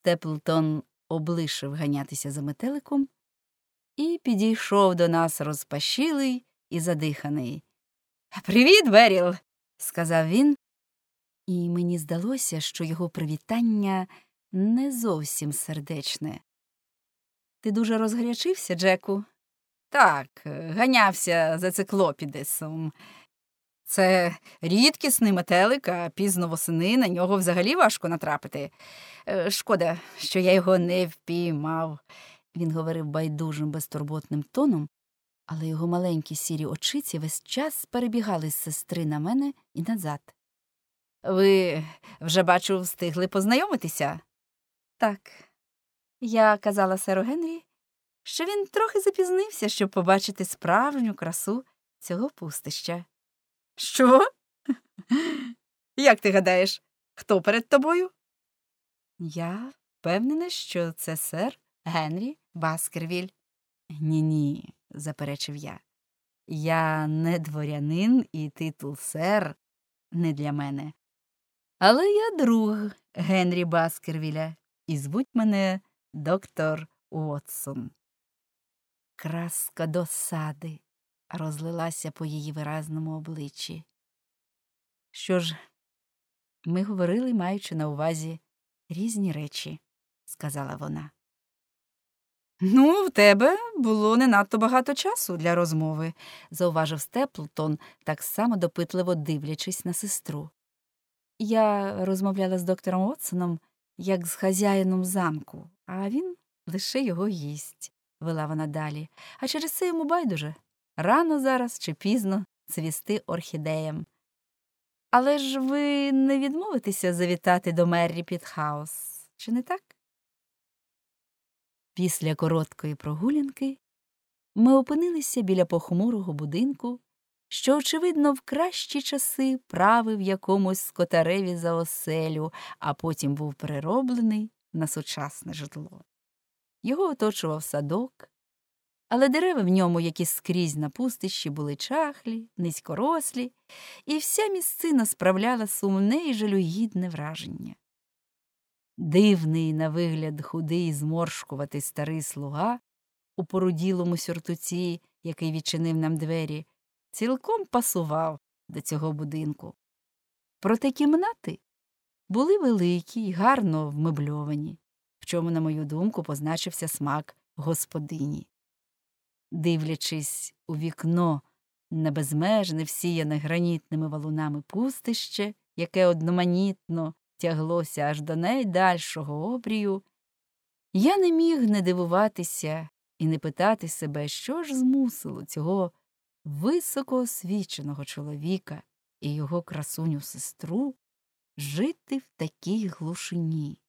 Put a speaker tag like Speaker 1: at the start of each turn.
Speaker 1: Степлтон облишив ганятися за метеликом і підійшов до нас розпашілий і задиханий. «Привіт, Беріл!» – сказав він, і мені здалося, що його привітання не зовсім сердечне. «Ти дуже розгарячився, Джеку?» «Так, ганявся за циклопідесом. Це рідкісний метелик, а пізно восени на нього взагалі важко натрапити. Шкода, що я його не впіймав». Він говорив байдужим, безтурботним тоном, але його маленькі сірі очиці весь час перебігали з сестри на мене і назад. «Ви вже, бачу, встигли познайомитися?» «Так. Я казала серу Генрі, що він трохи запізнився, щоб побачити справжню красу цього пустища». «Що? Як ти гадаєш, хто перед тобою?» «Я впевнена, що це сер Генрі Баскервіль». «Ні-ні», – заперечив я. «Я не дворянин, і титул сер не для мене. Але я друг Генрі Баскервіля, і звуть мене доктор Уотсон». Краска досади розлилася по її виразному обличчі. «Що ж, ми говорили, маючи на увазі різні речі», – сказала вона. «Ну, в тебе було не надто багато часу для розмови», – зауважив Степлтон, так само допитливо дивлячись на сестру. «Я розмовляла з доктором Уотсоном, як з хазяїном замку, а він лише його гість», – вела вона далі. «А через це йому байдуже, рано зараз чи пізно цвісти орхідеям. Але ж ви не відмовитеся завітати до Меррі Пітхаус, чи не так?» Після короткої прогулянки ми опинилися біля похмурого будинку, що, очевидно, в кращі часи правив якомусь скотареві за оселю, а потім був перероблений на сучасне житло. Його оточував садок, але дерева в ньому, які скрізь на пустищі, були чахлі, низькорослі, і вся місцина справляла сумне і жалюгідне враження. Дивний на вигляд худий зморшкуватий старий слуга у поруділому сюртуці, який відчинив нам двері, цілком пасував до цього будинку. Проте кімнати були великі й гарно вмебльовані, в чому, на мою думку, позначився смак господині. Дивлячись у вікно на безмежне всіяне гранітними валунами пустище, яке одноманітно тяглося аж до найдальшого обрію, я не міг не дивуватися і не питати себе, що ж змусило цього високоосвіченого чоловіка і його красуню сестру жити в такій глушині.